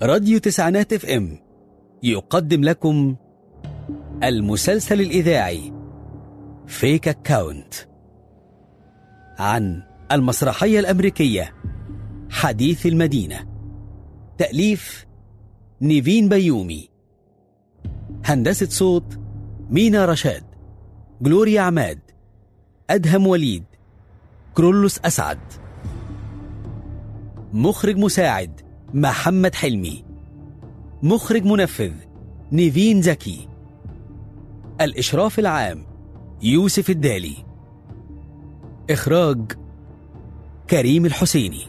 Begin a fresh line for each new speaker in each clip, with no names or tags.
راديو تسعينات اف ام يقدم لكم المسلسل الإذاعي فيك أكاونت عن المسرحية الأمريكية حديث المدينة. تأليف نيفين بيومي. هندسة صوت مينا رشاد، جلوريا عماد، أدهم وليد، كرولوس أسعد. مخرج مساعد محمد حلمي. مخرج منفذ نيفين زكي. الإشراف العام يوسف الدالي. إخراج كريم الحسيني.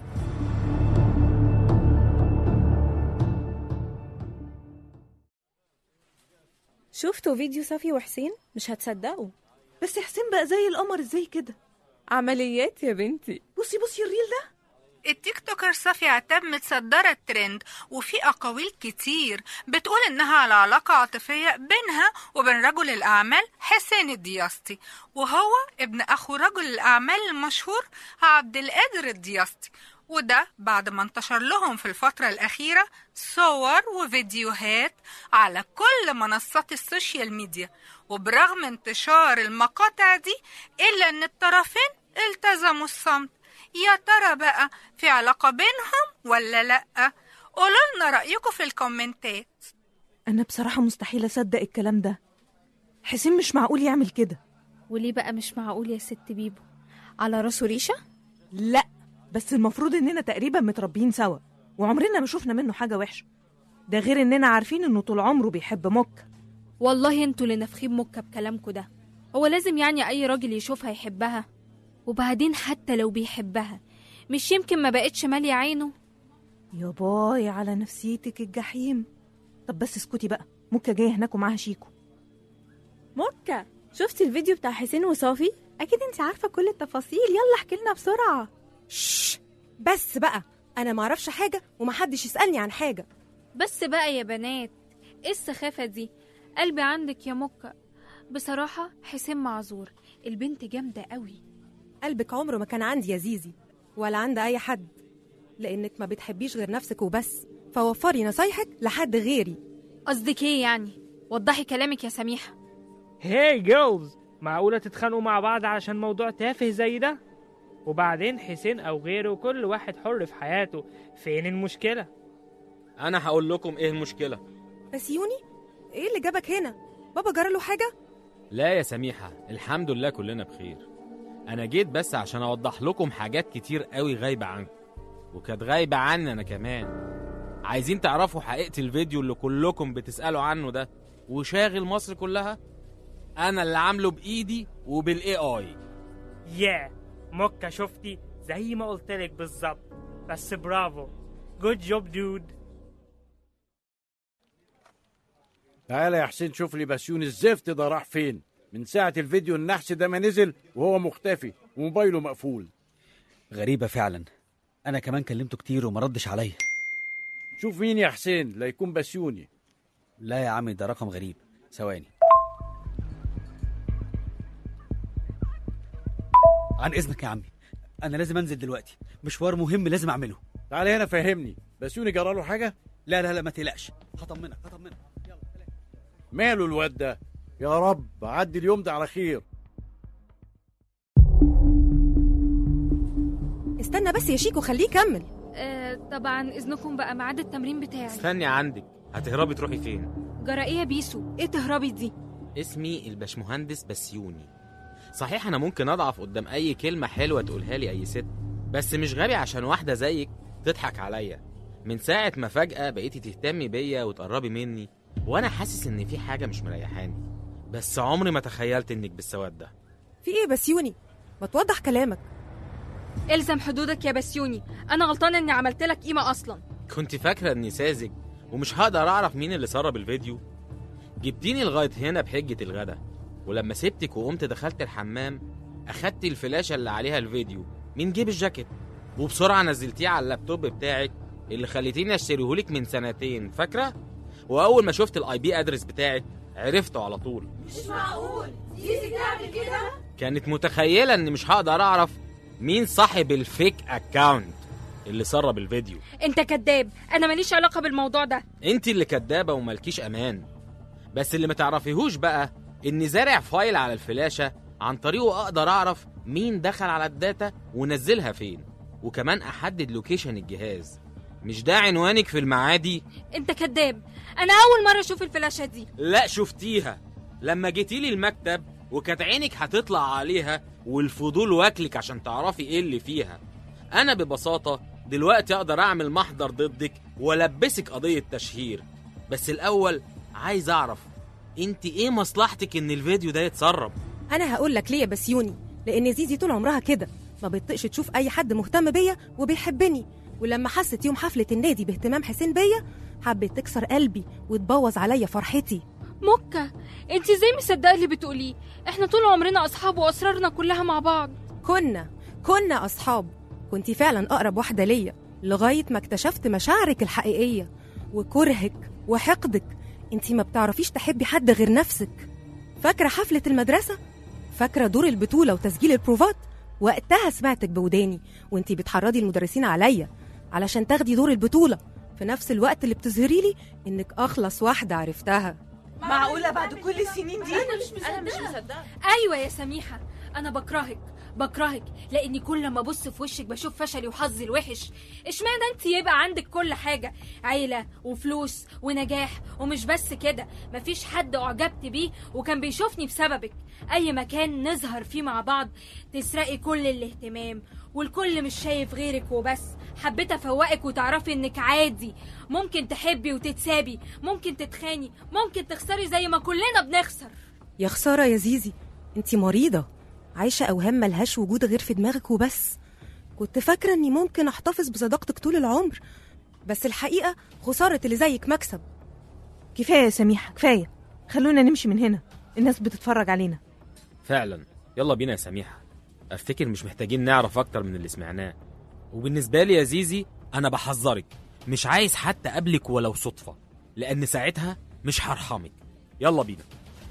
شفتوا فيديو صفي وحسين؟ مش هتصدقوا.
بس حسين بقى زي القمر ازاي كده؟
عمليات يا بنتي.
بصي الريل ده.
التيك توكر صافي عتاب متصدرة الترند، وفي أقاويل كتير بتقول إنها على علاقة عاطفية بينها وبين رجل الأعمال حسين الدياسطي، وهو ابن أخو رجل الأعمال المشهور عبد القادر الدياسطي. وده بعد ما انتشر لهم في الفترة الأخيرة صور وفيديوهات على كل منصات السوشيال ميديا. وبرغم انتشار المقاطع دي إلا أن الطرفين التزموا الصمت. يا ترى بقى في علاقة بينهم ولا لأ؟ قولوا لنا رأيكم في الكومنتات.
أنا بصراحة مستحيل أصدق الكلام ده. حسين مش معقول يعمل كده.
وليه بقى مش معقول يا ست بيبو؟ على راسه ريشة؟
لا، بس المفروض إننا تقريبا متربيين سوا وعمرنا ما شفنا منه حاجة وحشة. ده غير إننا عارفين إنه طول عمره بيحب مكة.
والله انتوا اللي نافخين مكة بكلامكوا ده. هو لازم يعني أي راجل يشوفها يحبها؟ وبعدين حتى لو بيحبها مش يمكن ما بقتش مالية عينه؟
يا باي على نفسيتك الجحيم. طب بس اسكتي بقى، مكة جاية هناك ومعاها شيكو.
مكة، شفتي الفيديو بتاع حسين وصافي؟ أكيد انت عارفة كل التفاصيل، يلا احكي لنا بسرعة.
شش، بس بقى أنا معرفش حاجة ومحدش يسألني عن حاجة.
بس بقى يا بنات، ايه السخافة دي؟ قلبي عندك يا مكة. بصراحة حسين معذور، البنت جامدة قوي.
قلبك عمره ما كان عندي يا زيزي ولا عند أي حد، لأنك ما بتحبيش غير نفسك وبس، فوفري نصايحك لحد غيري.
قصدك ايه يعني؟ وضحي كلامك يا سميحة.
هاي جيرلز، معقولة تتخانقوا مع بعض عشان موضوع تافه زي ده؟ وبعدين حسين أو غيره كل واحد حر في حياته، فين المشكلة؟
أنا هقول لكم إيه المشكلة.
بس يوني، إيه اللي جابك هنا؟ بابا جراله حاجة؟
لا يا سميحة، الحمد لله كلنا بخير. أنا جيت بس عشان أوضح لكم حاجات كتير قوي غايبة عنكم، وكانت غايبة عني أنا كمان. عايزين تعرفوا حقيقة الفيديو اللي كلكم بتسألوا عنه ده وشاغل مصر كلها؟ أنا اللي عامله بإيدي وبالإي آي.
مكة شفتي زي ما قلتلك بالظبط، بس برافو، جود جوب دود.
تعالى يا حسين، شوف لي بسيون الزفت ده راح فين؟ من ساعة الفيديو النحس ده ما نزل وهو مختفي وموبايله مقفول.
غريبة فعلا، أنا كمان كلمته كتير وما ردش عليا.
شوف مين يا حسين، لا يكون بسيوني.
لا يا عمي، ده رقم غريب. ثواني. عن إذنك يا عمي، أنا لازم أنزل دلوقتي، مشوار مهم لازم أعمله.
تعالى هنا فهمني، بسيوني جراله حاجة؟
لا ما تقلقش، هطمنك. يلا.
ماله الواد ده؟ يا رب عدي اليوم ده على خير.
استنى بس يا شيكو، خليه يكمل.
طبعا إذنكم بقى، ميعاد التمرين بتاعي.
استني عندك، هتهربي تروحي فين؟
جرى ايه يا بيسو؟ ايه تهربي دي؟
اسمي الباشمهندس بسيوني. صحيح أنا ممكن أضعف قدام أي كلمة حلوة تقولها لي أي ست، بس مش غبي عشان واحدة زيك تضحك عليا. من ساعة ما فجأة بقيتي تهتمي بيا وتقربي مني، وأنا حاسس إن في حاجة مش مريحاني، بس عمري ما تخيلت إنك بالسواد ده.
في ايه بسيوني؟ ما توضح كلامك.
الزم حدودك يا بسيوني، أنا غلطانة إني عملت لك قيمة أصلا.
كنت فاكرة إني ساذج ومش هقدر أعرف مين اللي سرب الفيديو؟ جبتيني لغاية هنا بحجة الغدا، ولما سبتك وقمت دخلت الحمام أخدت الفلاشة اللي عليها الفيديو من جيب الجاكيت، وبسرعة نزلتيه على اللابتوب بتاعك اللي خليتيني أشتريهولك من 2 سنين، فاكرة؟ وأول ما شفت الIP أدرس بتاعك عرفته على طول.
مش معقول زيزي تعمل كده؟
كانت متخيلة إني مش هقدر أعرف مين صاحب الفيك أكاونت، اللي سرب الفيديو.
انت كداب، انا ماليش علاقة بالموضوع ده.
انت اللي كدابة ومالكيش امان. بس اللي متعرفيهوش بقى اني زارع فايل على الفلاشة عن طريقه اقدر اعرف مين دخل على الداتا ونزلها فين، وكمان احدد لوكيشن الجهاز. مش ده عنوانك في المعادي؟
انت كداب، انا اول مرة اشوف الفلاشة دي.
لا شفتيها لما جيتيلي المكتب وكانت عينك هتطلع عليها والفضول واكلك عشان تعرفي ايه اللي فيها. انا ببساطة دلوقتي اقدر اعمل محضر ضدك والبسك قضية تشهير. بس الاول عايز اعرف انت ايه مصلحتك ان الفيديو ده يتسرب؟
انا هقول لك ليه يا بسيوني، لان زيزي طول عمرها كده ما بتطقش تشوف اي حد مهتم بيا وبيحبني، ولما حست يوم حفلة النادي باهتمام حسين بيا حبت تكسر قلبي وتبوظ عليا فرحتي.
مكة، انت ازاي مصدقه اللي بتقوليه؟ احنا طول عمرنا اصحاب واسرارنا كلها مع بعض.
كنا اصحاب، كنتي فعلا اقرب واحدة ليا لغاية ما اكتشفت مشاعرك الحقيقية وكرهك وحقدك. انتي ما بتعرفيش تحبي حد غير نفسك. فاكرة حفلة المدرسة؟ فاكرة دور البطولة وتسجيل البروفات؟ وقتها سمعتك بوداني وانتي بتحرضي المدرسين عليا علشان تاخدي دور البطولة، في نفس الوقت اللي بتظهري لي انك اخلص واحدة عرفتها.
معقولة بعد كل السنين دي؟
أنا مش مصدقة. أيوة يا سميحة، أنا بكرهك لأني كل ما أبص في وشك بشوف فشلي وحظي الوحش. اشمعنى أنت يبقى عندك كل حاجة، عيلة وفلوس ونجاح، ومش بس كده مفيش حد أعجبت بيه وكان بيشوفني بسببك. أي مكان نظهر فيه مع بعض تسرقي كل الاهتمام والكل مش شايف غيرك وبس. حبيت أفوقك وتعرفي إنك عادي، ممكن تحبي وتتسابي، ممكن تتخاني، ممكن تخسري زي ما كلنا بنخسر.
يا خسارة يا زيزي، انتي مريضة عايشة أوهام ملهاش وجود غير في دماغك وبس. كنت فاكرة اني ممكن احتفظ بصداقتك طول العمر، بس الحقيقة خسارة اللي زيك مكسب.
كفاية يا سميحة، كفاية، خلونا نمشي من هنا، الناس بتتفرج علينا.
فعلا يلا بينا يا سميحة، افتكر مش محتاجين نعرف اكتر من اللي سمعناه. وبالنسبة لي يا زيزي انا بحذرك، مش عايز حتى قبلك ولو صدفة، لان ساعتها مش هرحمك. يلا بينا.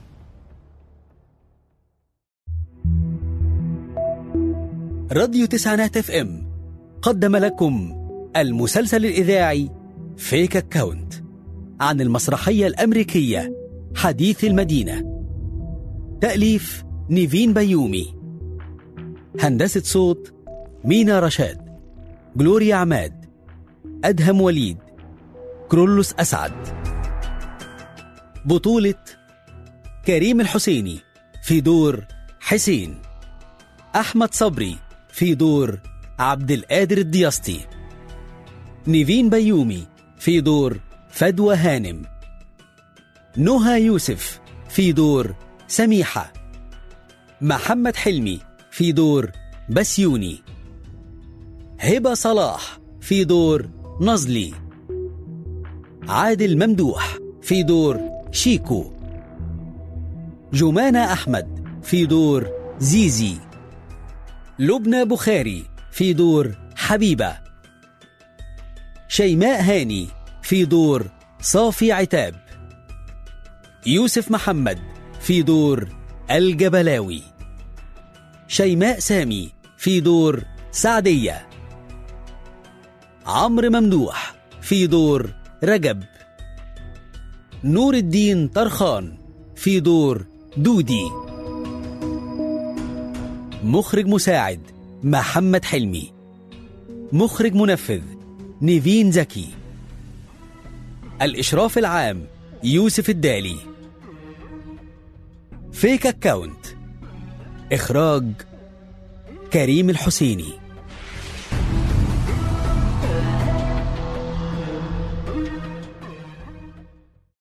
راديو تسعينات اف ام قدم لكم المسلسل الإذاعي فيك أكاونت عن المسرحية الأمريكية حديث المدينة. تأليف نيفين بيومي، هندسة صوت مينا رشاد، جلوريا عماد، أدهم وليد، كرولوس أسعد. بطولة كريم الحسيني في دور حسين، أحمد صبري في دور عبد القادر الدياسطي، نيفين بيومي في دور فدوى هانم، نهى يوسف في دور سميحة، محمد حلمي في دور بسيوني، هبة صلاح في دور نزلي، عادل ممدوح في دور شيكو، جمانة أحمد في دور زيزي، لبنى بخاري في دور حبيبة، شيماء هاني في دور صافي عتاب، يوسف محمد في دور الجبلاوي، شيماء سامي في دور سعدية، عمرو ممدوح في دور رجب، نور الدين طرخان في دور دودي. مخرج مساعد محمد حلمي، مخرج منفذ نيفين زكي، الإشراف العام يوسف الدالي. فيك أكاونت، إخراج كريم الحسيني.